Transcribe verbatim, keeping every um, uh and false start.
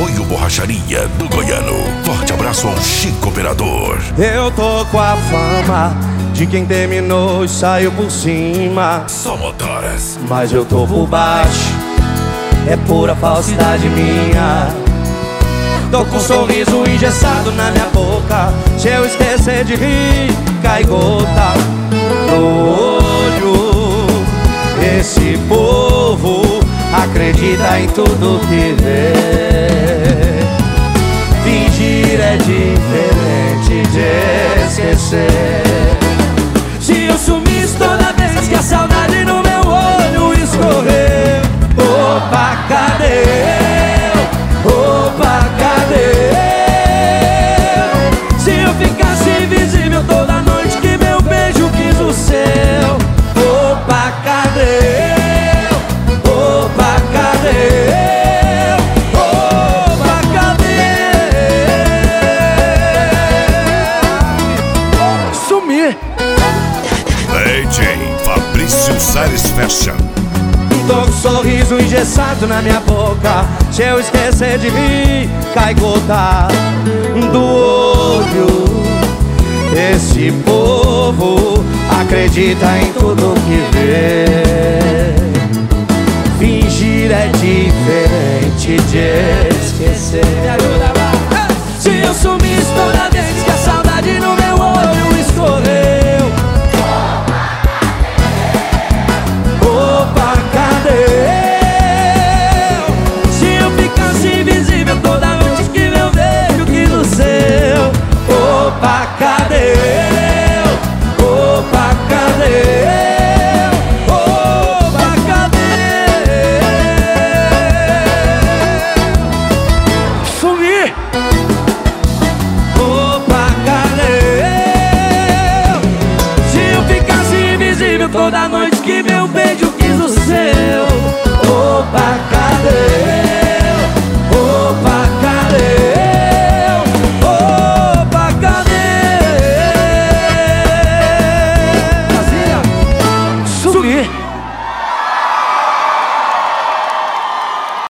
Apoio Borracharia do Goiano. Forte abraço ao Chico Operador. Eu tô com a fama de quem terminou e saiu por cima. Só motoras. Mas eu tô por baixo, é pura falsidade minha. Tô com um sorriso engessado na minha boca. Se eu esquecer de rir, cai gota no olho. Esse povo acredita em tudo que vê. Fingir é diferente de esquecer. Se eu sumisse toda vez que a saudade no meu olho escorreu, opa, cadê eu? Opa, cadê eu? Se eu ficasse invisível toda noite que meu beijo quis o seu, opa, cadê eu? Opa, cadê eu? Opa, cadê? Sumir. D J Fabrício Salles Fashion. Tô com um sorriso engessado na minha boca. Se eu esquecer de rir, cai gota do olho. Esse povo acredita em tudo que vê. Fingir é diferente de esquecer. Me ajuda lá. Se eu sumisse toda vez que a saudade no meu olho escorreu, opa, cadê eu? Se eu ficasse invisível toda noite que meu beijo quis o seu, opa, cadê eu? Opa, cadê eu? Opa, cadê? Sumir. Opa, cadê eu? Se eu ficasse invisível toda noite que meu beijo quis o seu, opa, cadê?